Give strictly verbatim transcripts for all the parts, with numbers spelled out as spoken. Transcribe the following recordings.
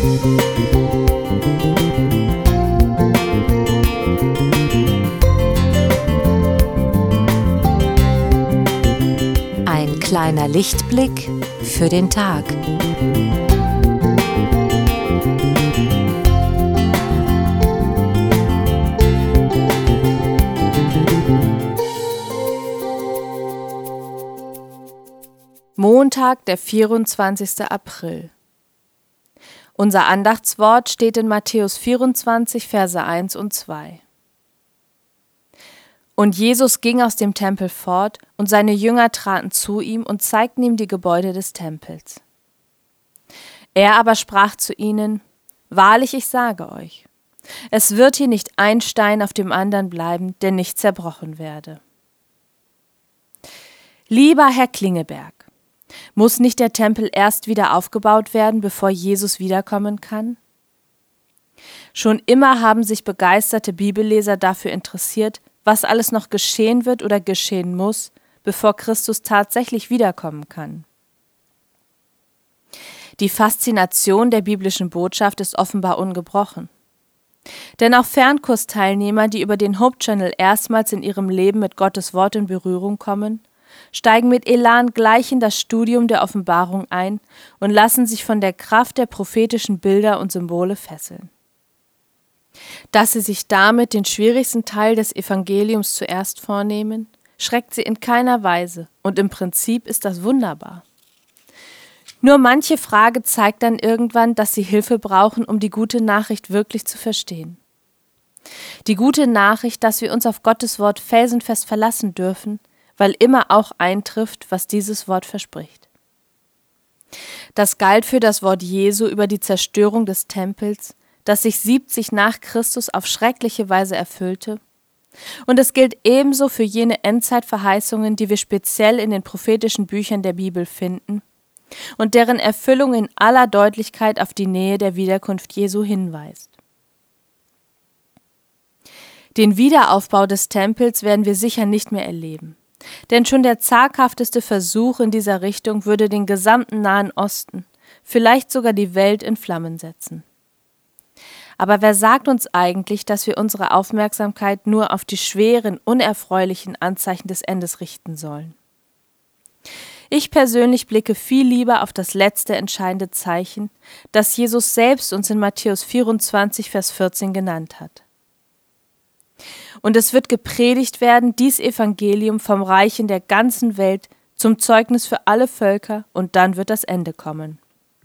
Ein kleiner Lichtblick für den Tag. Montag, der vierundzwanzigster April. Unser Andachtswort steht in Matthäus vierundzwanzig, Verse eins und zwei. Und Jesus ging aus dem Tempel fort, und seine Jünger traten zu ihm und zeigten ihm die Gebäude des Tempels. Er aber sprach zu ihnen: Wahrlich, ich sage euch, es wird hier nicht ein Stein auf dem anderen bleiben, der nicht zerbrochen werde. Lieber Herr Klingeberg, muss nicht der Tempel erst wieder aufgebaut werden, bevor Jesus wiederkommen kann? Schon immer haben sich begeisterte Bibelleser dafür interessiert, was alles noch geschehen wird oder geschehen muss, bevor Christus tatsächlich wiederkommen kann. Die Faszination der biblischen Botschaft ist offenbar ungebrochen. Denn auch Fernkursteilnehmer, die über den Hope Channel erstmals in ihrem Leben mit Gottes Wort in Berührung kommen, steigen mit Elan gleich in das Studium der Offenbarung ein und lassen sich von der Kraft der prophetischen Bilder und Symbole fesseln. Dass sie sich damit den schwierigsten Teil des Evangeliums zuerst vornehmen, schreckt sie in keiner Weise, und im Prinzip ist das wunderbar. Nur manche Frage zeigt dann irgendwann, dass sie Hilfe brauchen, um die gute Nachricht wirklich zu verstehen. Die gute Nachricht, dass wir uns auf Gottes Wort felsenfest verlassen dürfen, weil immer auch eintrifft, was dieses Wort verspricht. Das galt für das Wort Jesu über die Zerstörung des Tempels, das sich siebzig nach Christus auf schreckliche Weise erfüllte. Und es gilt ebenso für jene Endzeitverheißungen, die wir speziell in den prophetischen Büchern der Bibel finden und deren Erfüllung in aller Deutlichkeit auf die Nähe der Wiederkunft Jesu hinweist. Den Wiederaufbau des Tempels werden wir sicher nicht mehr erleben. Denn schon der zaghafteste Versuch in dieser Richtung würde den gesamten Nahen Osten, vielleicht sogar die Welt in Flammen setzen. Aber wer sagt uns eigentlich, dass wir unsere Aufmerksamkeit nur auf die schweren, unerfreulichen Anzeichen des Endes richten sollen? Ich persönlich blicke viel lieber auf das letzte entscheidende Zeichen, das Jesus selbst uns in Matthäus vierundzwanzig, Vers vierzehn genannt hat. Und es wird gepredigt werden, dies Evangelium vom Reich in der ganzen Welt zum Zeugnis für alle Völker, und dann wird das Ende kommen.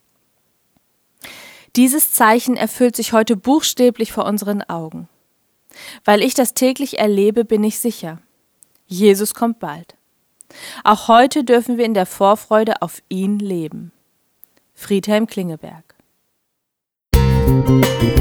Dieses Zeichen erfüllt sich heute buchstäblich vor unseren Augen. Weil ich das täglich erlebe, bin ich sicher: Jesus kommt bald. Auch heute dürfen wir in der Vorfreude auf ihn leben. Friedhelm Klingeberg.